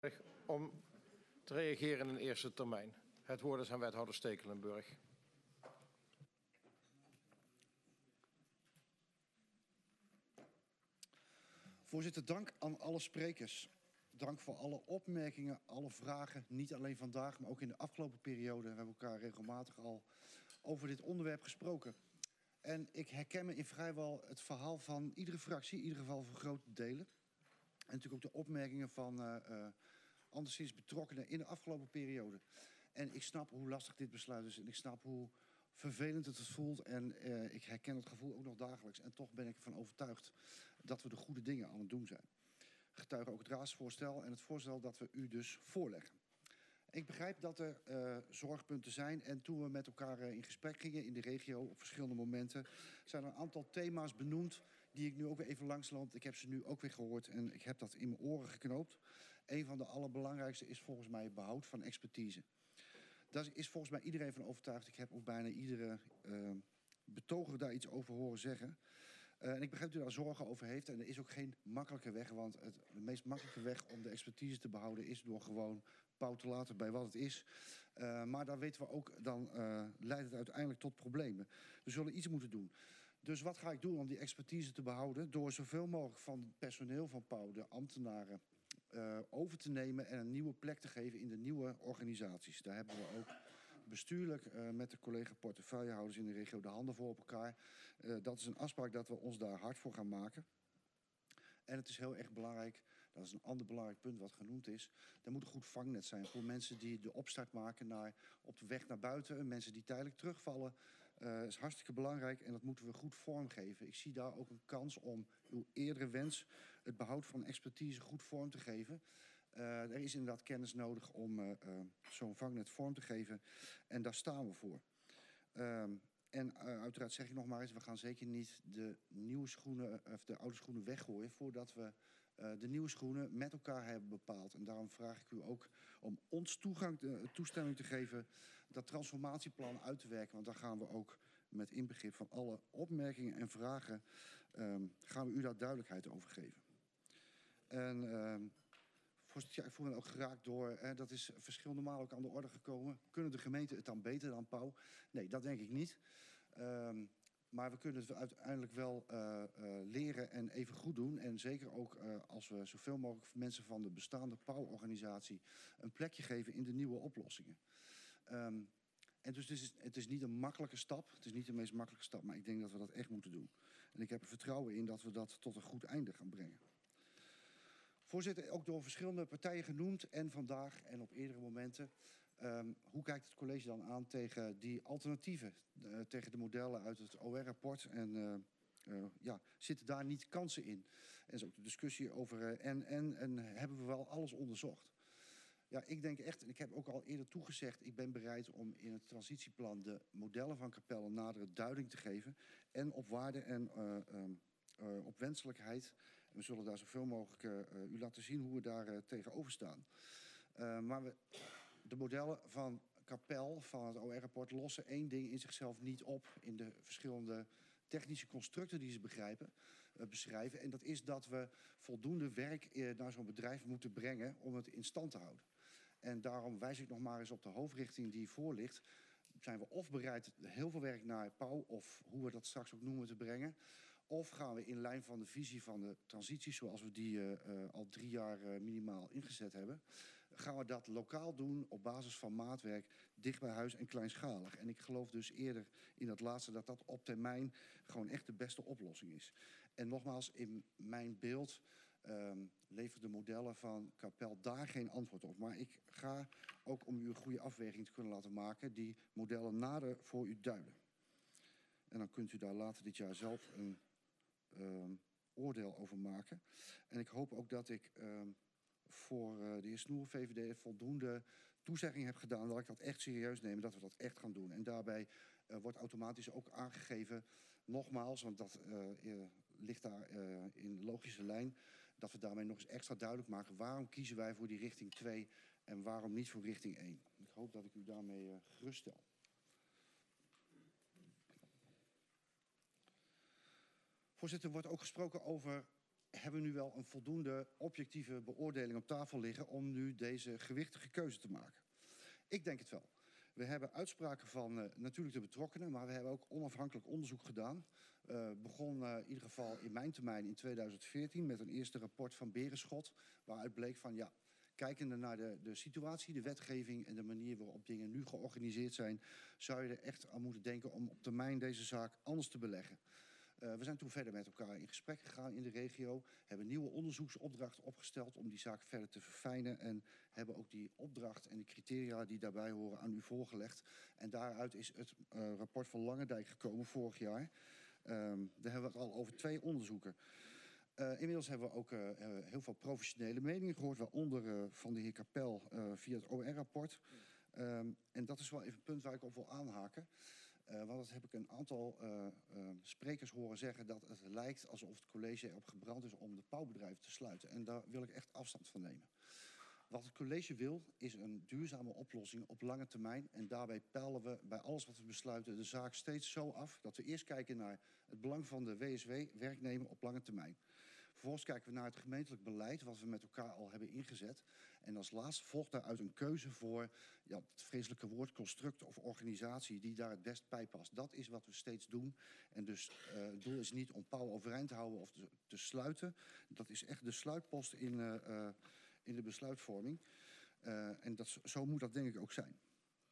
om te reageren in eerste termijn. Het woord is aan wethouder Stekelenburg. Voorzitter, dank aan alle sprekers. Dank voor alle opmerkingen, alle vragen. Niet alleen vandaag, maar ook in de afgelopen periode. We hebben elkaar regelmatig al over dit onderwerp gesproken. En ik herken me in vrijwel het verhaal van iedere fractie, in ieder geval voor grote delen. En natuurlijk ook de opmerkingen van anderszins betrokkenen in de afgelopen periode. En ik snap hoe lastig dit besluit is. En ik snap hoe vervelend het voelt. En ik herken het gevoel ook nog dagelijks. En toch ben ik ervan overtuigd dat we de goede dingen aan het doen zijn. Getuigen ook het raadsvoorstel en het voorstel dat we u dus voorleggen. Ik begrijp dat er zorgpunten zijn. En toen we met elkaar in gesprek gingen in de regio op verschillende momenten, zijn er een aantal thema's benoemd die ik nu ook weer even langsloop. Ik heb ze nu ook weer gehoord en ik heb dat in mijn oren geknoopt. Een van de allerbelangrijkste is volgens mij het behoud van expertise. Daar is volgens mij iedereen van overtuigd. Ik heb ook bijna iedere betoger daar iets over horen zeggen. En ik begrijp dat u daar zorgen over heeft. En er is ook geen makkelijke weg. Want de meest makkelijke weg om de expertise te behouden is door gewoon pauw te laten bij wat het is. Maar dan weten we ook, dan leidt het uiteindelijk tot problemen. We zullen iets moeten doen. Dus wat ga ik doen om die expertise te behouden? Door zoveel mogelijk van het personeel van pauw, de ambtenaren, over te nemen en een nieuwe plek te geven in de nieuwe organisaties. Daar hebben we ook bestuurlijk met de collega portefeuillehouders in de regio de handen voor op elkaar. Dat is een afspraak dat we ons daar hard voor gaan maken. En het is heel erg belangrijk, dat is een ander belangrijk punt wat genoemd is. Er moet een goed vangnet zijn voor mensen die de opstart maken op de weg naar buiten. Mensen die tijdelijk terugvallen. Dat is hartstikke belangrijk en dat moeten we goed vormgeven. Ik zie daar ook een kans om uw eerdere wens, het behoud van expertise, goed vorm te geven. Er is inderdaad kennis nodig om zo'n vangnet vorm te geven. En daar staan we voor. En uiteraard zeg ik nog maar eens, we gaan zeker niet de nieuwe schoenen of de oude schoenen weggooien voordat we de nieuwe schoenen met elkaar hebben bepaald. En daarom vraag ik u ook om ons toestemming te geven dat transformatieplan uit te werken. Want daar gaan we ook met inbegrip van alle opmerkingen en vragen gaan we u daar duidelijkheid over geven. En voorzitter, ik voel me ook geraakt door, dat is verschillende malen ook aan de orde gekomen. Kunnen de gemeenten het dan beter dan pauw? Nee, dat denk ik niet. Maar we kunnen het uiteindelijk wel leren en even goed doen. En zeker ook als we zoveel mogelijk mensen van de bestaande pauw-organisatie een plekje geven in de nieuwe oplossingen. En dus het is niet een makkelijke stap. Het is niet de meest makkelijke stap, maar ik denk dat we dat echt moeten doen. En ik heb er vertrouwen in dat we dat tot een goed einde gaan brengen. Voorzitter, ook door verschillende partijen genoemd en vandaag en op eerdere momenten. Hoe kijkt het college dan aan tegen die alternatieven, tegen de modellen uit het OR-rapport? En zitten daar niet kansen in? En is ook de discussie over en hebben we wel alles onderzocht? Ja, ik denk echt, en ik heb ook al eerder toegezegd, ik ben bereid om in het transitieplan de modellen van Capelle nadere duiding te geven. En op waarde en op wenselijkheid. En we zullen daar zoveel mogelijk u laten zien hoe we daar tegenover staan. Maar de modellen van Capelle, van het OR-rapport, lossen één ding in zichzelf niet op in de verschillende technische constructen die ze beschrijven. En dat is dat we voldoende werk naar zo'n bedrijf moeten brengen om het in stand te houden. En daarom wijs ik nog maar eens op de hoofdrichting die voor ligt. Zijn we of bereid heel veel werk naar pauw, of hoe we dat straks ook noemen, te brengen. Of gaan we in lijn van de visie van de transitie, zoals we die al 3 jaar minimaal ingezet hebben, gaan we dat lokaal doen op basis van maatwerk, dicht bij huis en kleinschalig. En ik geloof dus eerder in dat laatste dat dat op termijn gewoon echt de beste oplossing is. En nogmaals, in mijn beeld leveren de modellen van Capelle daar geen antwoord op. Maar ik ga ook om u een goede afweging te kunnen laten maken, die modellen nader voor u duiden. En dan kunt u daar later dit jaar zelf een oordeel over maken. En ik hoop ook dat ik voor de heer Snoer, VVD, voldoende toezegging heb gedaan dat ik dat echt serieus neem en dat we dat echt gaan doen. En daarbij wordt automatisch ook aangegeven, nogmaals, want dat ligt daar in logische lijn, dat we daarmee nog eens extra duidelijk maken waarom kiezen wij voor die richting 2 en waarom niet voor richting 1. Ik hoop dat ik u daarmee geruststel. Voorzitter, er wordt ook gesproken over hebben we nu wel een voldoende objectieve beoordeling op tafel liggen om nu deze gewichtige keuze te maken? Ik denk het wel. We hebben uitspraken van natuurlijk de betrokkenen, maar we hebben ook onafhankelijk onderzoek gedaan. Begon in ieder geval in mijn termijn in 2014 met een eerste rapport van Berenschot, waaruit bleek van ja, kijkende naar de situatie, de wetgeving en de manier waarop dingen nu georganiseerd zijn, zou je er echt aan moeten denken om op termijn deze zaak anders te beleggen. We zijn toen verder met elkaar in gesprek gegaan in de regio, hebben nieuwe onderzoeksopdrachten opgesteld om die zaak verder te verfijnen en hebben ook die opdracht en de criteria die daarbij horen aan u voorgelegd. En daaruit is het rapport van Langendijk gekomen vorig jaar. Daar hebben we het al over 2 onderzoeken. Inmiddels hebben we ook heel veel professionele meningen gehoord, waaronder van de heer Kapel via het OR-rapport. En dat is wel even een punt waar ik op wil aanhaken. Want dat heb ik een aantal sprekers horen zeggen dat het lijkt alsof het college erop gebrand is om de pauwbedrijven te sluiten. En daar wil ik echt afstand van nemen. Wat het college wil is een duurzame oplossing op lange termijn. En daarbij peilen we bij alles wat we besluiten de zaak steeds zo af dat we eerst kijken naar het belang van de WSW-werknemer op lange termijn. Vervolgens kijken we naar het gemeentelijk beleid wat we met elkaar al hebben ingezet. En als laatste volgt daaruit een keuze voor het vreselijke woord construct of organisatie die daar het best bij past. Dat is wat we steeds doen. En dus het doel is niet om Pauw overeind te houden of te sluiten. Dat is echt de sluitpost in de besluitvorming. En zo moet dat denk ik ook zijn.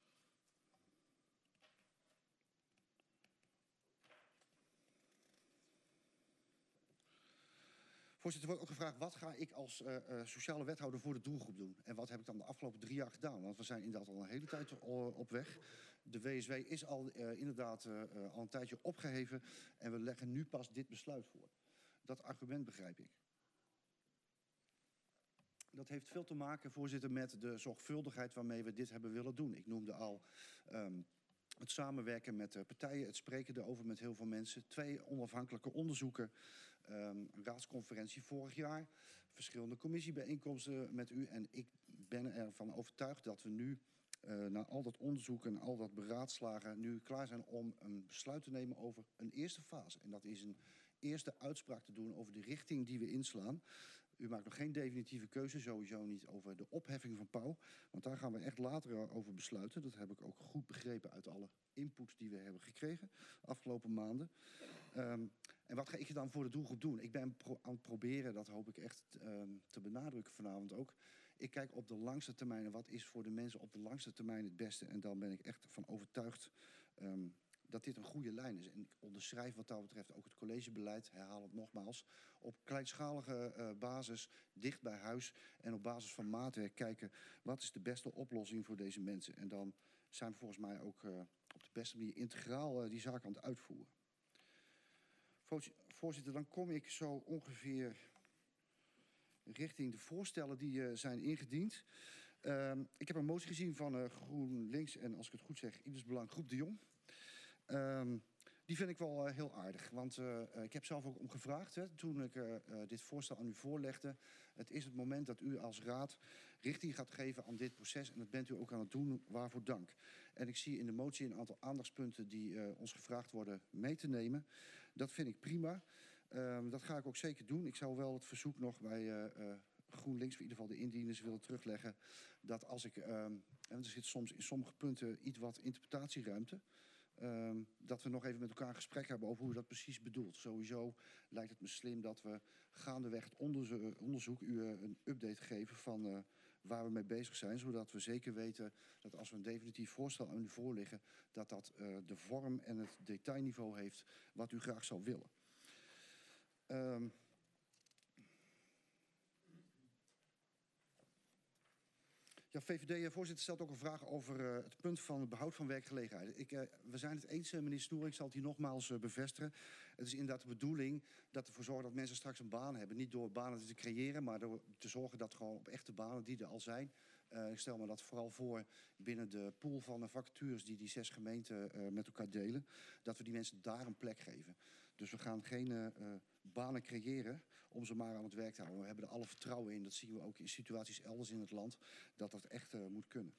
Voorzitter, er wordt ook gevraagd, wat ga ik als sociale wethouder voor de doelgroep doen? En wat heb ik dan de afgelopen 3 jaar gedaan? Want we zijn inderdaad al een hele tijd op weg. De WSW is al inderdaad al een tijdje opgeheven. En we leggen nu pas dit besluit voor. Dat argument begrijp ik. Dat heeft veel te maken, voorzitter, met de zorgvuldigheid waarmee we dit hebben willen doen. Ik noemde al het samenwerken met partijen, het spreken erover met heel veel mensen. 2 onafhankelijke onderzoeken. Een raadsconferentie vorig jaar, verschillende commissiebijeenkomsten met u. En ik ben ervan overtuigd dat we nu, na al dat onderzoek en al dat beraadslagen, nu klaar zijn om een besluit te nemen over een eerste fase. En dat is een eerste uitspraak te doen over de richting die we inslaan. U maakt nog geen definitieve keuze, sowieso niet over de opheffing van Pauw. Want daar gaan we echt later over besluiten. Dat heb ik ook goed begrepen uit alle input die we hebben gekregen de afgelopen maanden. En wat ga ik dan voor de doelgroep doen? Ik ben aan het proberen, dat hoop ik echt te benadrukken vanavond ook. Ik kijk op de langste termijn en wat is voor de mensen op de langste termijn het beste. En dan ben ik echt van overtuigd dat dit een goede lijn is. En ik onderschrijf wat dat betreft ook het collegebeleid, herhaal het nogmaals, op kleinschalige basis, dicht bij huis en op basis van maatwerk kijken wat is de beste oplossing voor deze mensen. En dan zijn we volgens mij ook op de beste manier integraal die zaak aan het uitvoeren. Voorzitter, dan kom ik zo ongeveer richting de voorstellen die zijn ingediend. Ik heb een motie gezien van GroenLinks en als ik het goed zeg, Ibis Belang Groep de Jong. Die vind ik wel heel aardig, want ik heb zelf ook om gevraagd toen ik dit voorstel aan u voorlegde. Het is het moment dat u als raad richting gaat geven aan dit proces en dat bent u ook aan het doen, waarvoor dank. En ik zie in de motie een aantal aandachtspunten die ons gevraagd worden mee te nemen. Dat vind ik prima. Dat ga ik ook zeker doen. Ik zou wel het verzoek nog bij GroenLinks, voor in ieder geval de indieners, willen terugleggen. Dat als ik, en er zit soms in sommige punten iets wat interpretatieruimte. Dat we nog even met elkaar een gesprek hebben over hoe dat precies bedoelt. Sowieso lijkt het me slim dat we gaandeweg het onderzoek u een update geven van waar we mee bezig zijn. Zodat we zeker weten dat als we een definitief voorstel aan u voorleggen, dat dat de vorm en het detailniveau heeft wat u graag zou willen. Ja, VVD-voorzitter stelt ook een vraag over het punt van het behoud van werkgelegenheid. We zijn het eens, meneer Snoer, ik zal het hier nogmaals bevestigen. Het is inderdaad de bedoeling dat ervoor zorgen dat mensen straks een baan hebben. Niet door banen te creëren, maar door te zorgen dat gewoon op echte banen die er al zijn. Ik stel me dat vooral voor binnen de pool van vacatures die 6 gemeenten met elkaar delen. Dat we die mensen daar een plek geven. Dus we gaan geen banen creëren om ze maar aan het werk te houden. We hebben er alle vertrouwen in. Dat zien we ook in situaties elders in het land. Dat dat echt moet kunnen.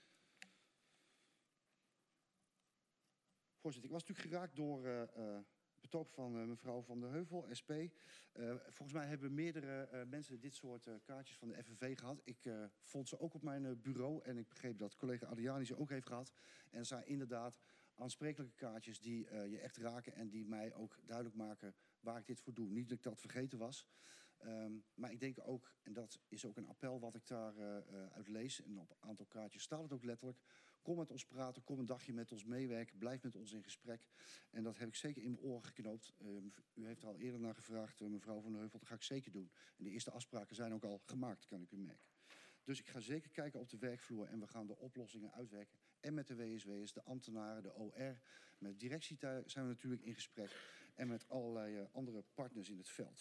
Voorzitter, ik was natuurlijk geraakt door betoog van mevrouw Van der Heuvel, SP. Volgens mij hebben meerdere mensen dit soort kaartjes van de FNV gehad. Ik vond ze ook op mijn bureau en ik begreep dat collega Adriani ze ook heeft gehad. En er zijn inderdaad aansprekelijke kaartjes die je echt raken en die mij ook duidelijk maken waar ik dit voor doe. Niet dat ik dat vergeten was. Maar ik denk ook, en dat is ook een appel wat ik daar uit lees, en op een aantal kaartjes staat het ook letterlijk, kom met ons praten, kom een dagje met ons meewerken, blijf met ons in gesprek. En dat heb ik zeker in mijn oren geknoopt. U heeft er al eerder naar gevraagd, mevrouw Van der Heuvel, dat ga ik zeker doen. En de eerste afspraken zijn ook al gemaakt, kan ik u merken. Dus ik ga zeker kijken op de werkvloer en we gaan de oplossingen uitwerken. En met de WSW's, de ambtenaren, de OR, met de directie zijn we natuurlijk in gesprek. En met allerlei andere partners in het veld.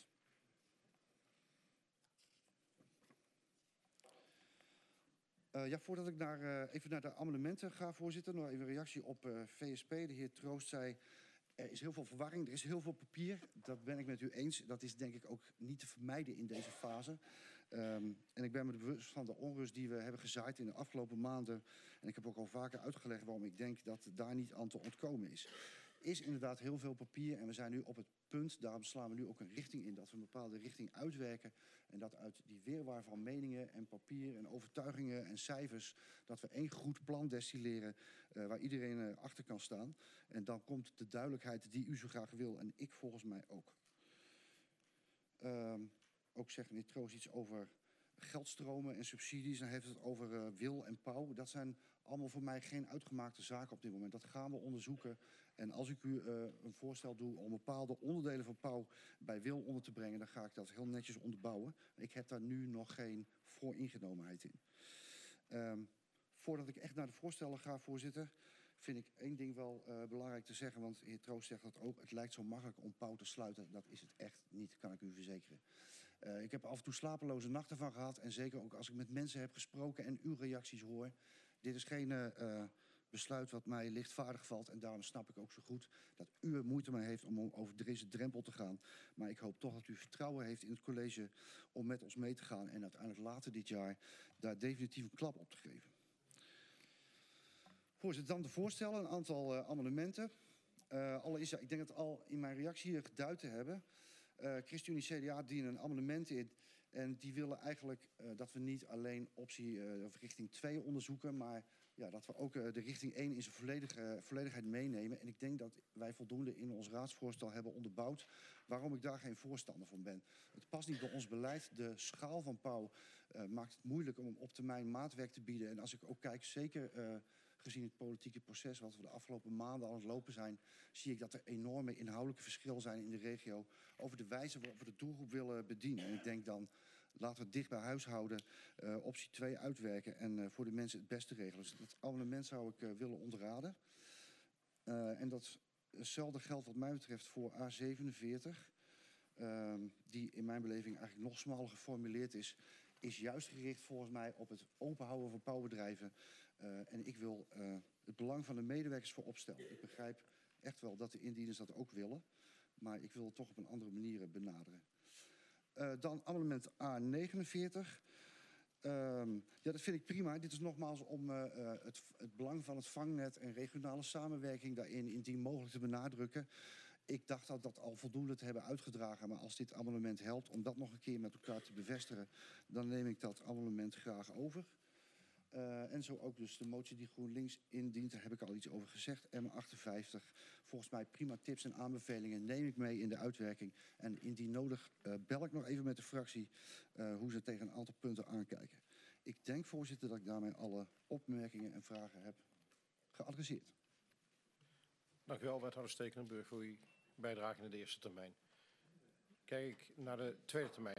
Voordat ik even naar de amendementen ga, voorzitter, nog even een reactie op VSP. De heer Troost zei, er is heel veel verwarring, er is heel veel papier. Dat ben ik met u eens. Dat is denk ik ook niet te vermijden in deze fase. En ik ben me bewust van de onrust die we hebben gezaaid in de afgelopen maanden. En ik heb ook al vaker uitgelegd waarom ik denk dat daar niet aan te ontkomen is. Is inderdaad heel veel papier en we zijn nu op het punt, daarom slaan we nu ook een richting in, dat we een bepaalde richting uitwerken. En dat uit die weerwaar van meningen en papier en overtuigingen en cijfers, dat we één goed plan destilleren waar iedereen achter kan staan. En dan komt de duidelijkheid die u zo graag wil en ik volgens mij ook. Ook zegt meneer Troost iets over geldstromen en subsidies. Dan heeft het over Wil en Pauw. Dat zijn allemaal voor mij geen uitgemaakte zaken op dit moment. Dat gaan we onderzoeken. En als ik u een voorstel doe om bepaalde onderdelen van Pauw bij Wil onder te brengen, dan ga ik dat heel netjes onderbouwen. Ik heb daar nu nog geen vooringenomenheid in. Voordat ik echt naar de voorstellen ga, voorzitter, vind ik één ding wel belangrijk te zeggen. Want de heer Troost zegt dat ook. Het lijkt zo makkelijk om Pauw te sluiten. Dat is het echt niet, kan ik u verzekeren. Ik heb af en toe slapeloze nachten van gehad. En zeker ook als ik met mensen heb gesproken en uw reacties hoor. Dit is geen besluit wat mij lichtvaardig valt. En daarom snap ik ook zo goed dat u er moeite mee heeft om over deze drempel te gaan. Maar ik hoop toch dat u vertrouwen heeft in het college om met ons mee te gaan. En uiteindelijk later dit jaar daar definitief een klap op te geven. Voorzitter, dan de voorstellen, een aantal amendementen. Allereerst, ik denk dat al in mijn reactie hier geduid te hebben. ChristenUnie CDA dienen een amendement in. En die willen eigenlijk dat we niet alleen optie of richting 2 onderzoeken, maar ja, dat we ook de richting 1 in zijn volledigheid meenemen. En ik denk dat wij voldoende in ons raadsvoorstel hebben onderbouwd waarom ik daar geen voorstander van ben. Het past niet bij ons beleid. De schaal van Pauw maakt het moeilijk om op termijn maatwerk te bieden. En als ik ook kijk, zeker gezien het politieke proces wat we de afgelopen maanden aan het lopen zijn, zie ik dat er enorme inhoudelijke verschillen zijn in de regio over de wijze waarop we de doelgroep willen bedienen. En ik denk dan, laten we het dicht bij huis houden, optie 2 uitwerken en voor de mensen het beste regelen. Dus dat amendement zou ik willen ontraden. En datzelfde geldt wat mij betreft voor A47, die in mijn beleving eigenlijk nog smaller geformuleerd is juist gericht volgens mij op het openhouden van pauwbedrijven. En ik wil het belang van de medewerkers voorop stellen. Ik begrijp echt wel dat de indieners dat ook willen, maar ik wil het toch op een andere manier benaderen. Dan amendement A49. Ja, dat vind ik prima. Dit is nogmaals om het belang van het vangnet en regionale samenwerking daarin indien mogelijk te benadrukken. Ik dacht dat dat al voldoende te hebben uitgedragen, maar als dit amendement helpt om dat nog een keer met elkaar te bevestigen, dan neem ik dat amendement graag over. En zo ook dus de motie die GroenLinks indient, daar heb ik al iets over gezegd. M58, volgens mij prima tips en aanbevelingen neem ik mee in de uitwerking. En indien nodig bel ik nog even met de fractie hoe ze tegen een aantal punten aankijken. Ik denk, voorzitter, dat ik daarmee alle opmerkingen en vragen heb geadresseerd. Dank u wel, wethouder Stekelenburg, voor uw bijdrage in de eerste termijn. Kijk ik naar de tweede termijn.